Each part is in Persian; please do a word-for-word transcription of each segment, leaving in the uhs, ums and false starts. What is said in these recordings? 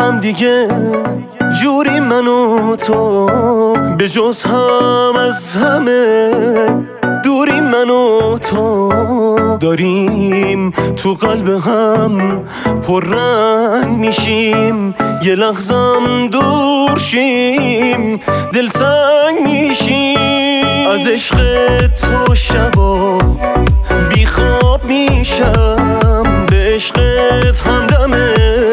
هم دیگه جوری من و تو، به جز هم از همه دوری من و تو. داریم تو قلب هم پررنگ میشیم، یه لحظم دور شیم دلتنگ میشیم. از عشق تو شبا بی خواب میشم، به عشقت همدمه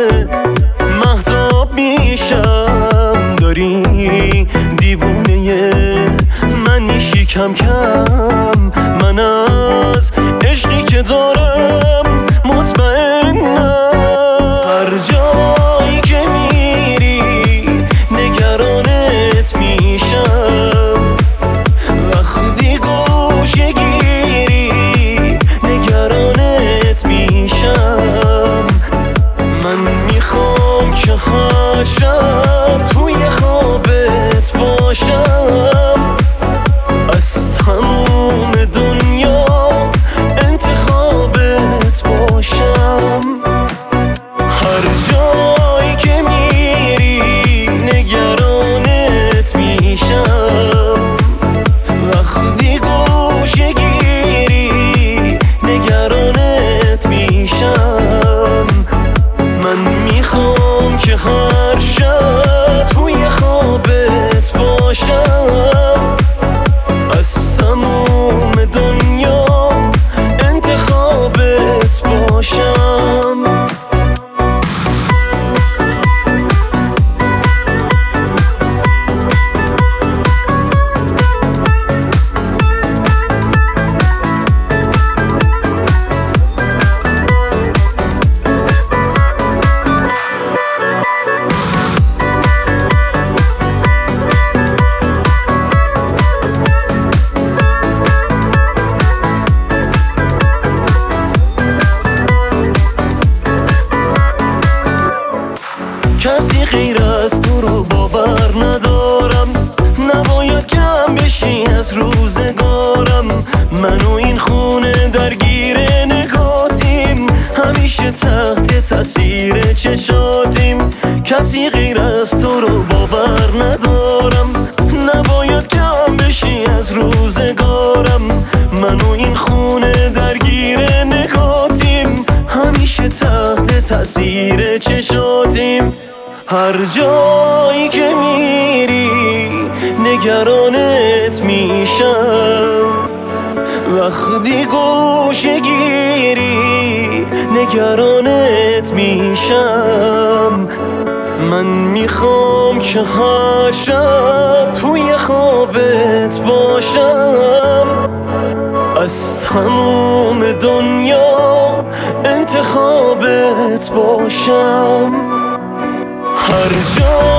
مهتاب میشم. داری دیوونه من میشی کم کم، من از عشقی که دارم مطمئنم. هر جایی که میری نگرانت میشم، وقتی گوشه گیری نگرانت میشم. من میخوام که هر شب توی خوابت باشم، از تموم دنیا انتخابت باشم. هر جایی که میری نگرانت میشم، وقتی گوشه گیری نگرانت میشم. من میخوام که هر شب توی خوابت باشم، از تموم دنیا انتخابت باشم. کسی غیر از تو رو باور ندارم، نباید کم بشی از روزگارم. من و این خونه درگیر نگاتیم، همیشه تحت تاثیر چشاتیم. کسی غیر از تو رو باور ندارم، نباید کم بشی از روزگارم. من و این خونه درگیر نگاتیم، همیشه تحت تاثیر چشاتیم. هر جایی که میری نگرانت میشم، وقتی گوشه گیری نگرانت میشم. من میخوام که هر شب توی خوابت باشم، از تموم دنیا انتخابت باشم. هر جا